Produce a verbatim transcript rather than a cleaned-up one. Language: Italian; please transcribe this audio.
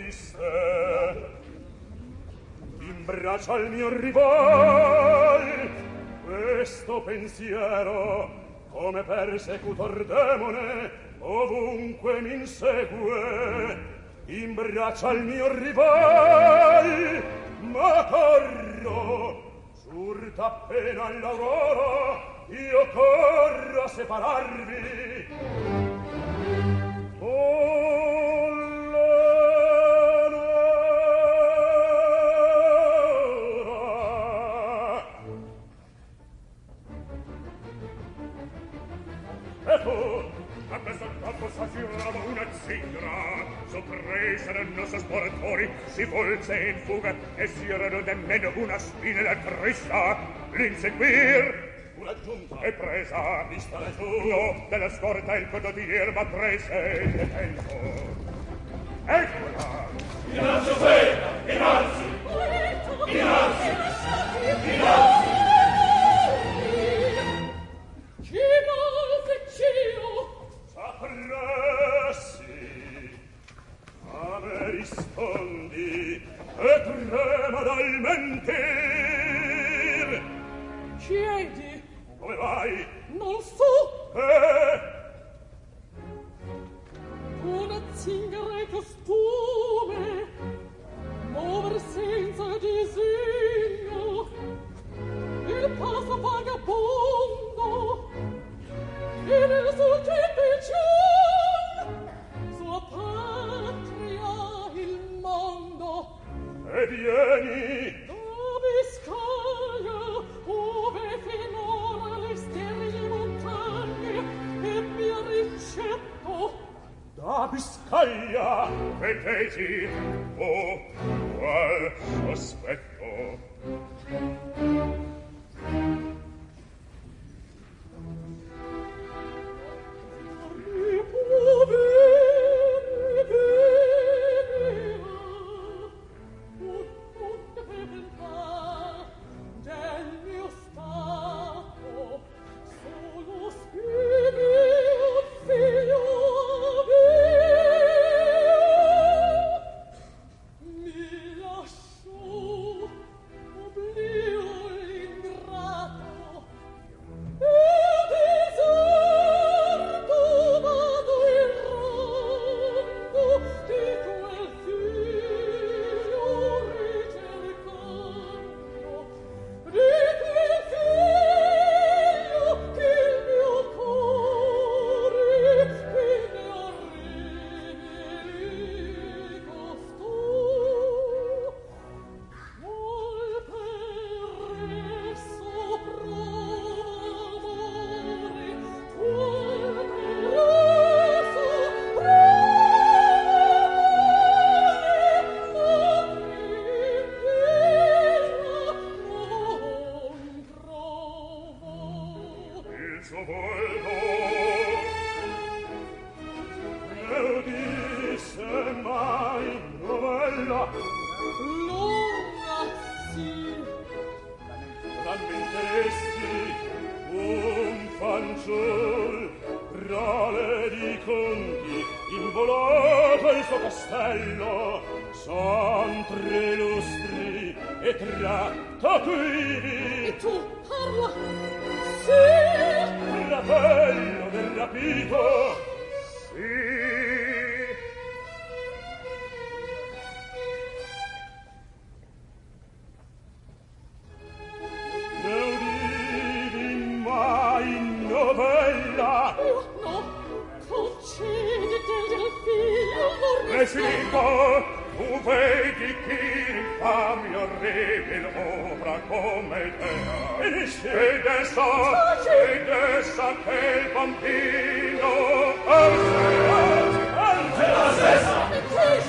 triste in braccio al mio rival questo pensiero come persecutor demone ovunque mi insegue in braccio al mio rival ma corro surta appena all'aurora io corro a separarvi oh l'onora ecco a questo campo s'affirmava una zingara soppresa dal nostro sporatori si volse in fuga e si erano nemmeno una spina da crista l'inseguir una giunta è presa vista la giù no della scorta il condottier ma prese il detenso eccola innanzi offesa innanzi innanzi innanzi chi mal feccio sapressi a me rispondi e trema dal mentir chiedi come vai? Non so. Eh? Una zingara e costume, muover senza disegno, il passo vagabondo, e nel suo tempicion, sua patria il mondo. E vieni. Da Biscaglia, ove finora le sterili montagne e mi ricetto da Biscaglia vedeti oh qual sospetto Bambino, alza, alza, alza, alza,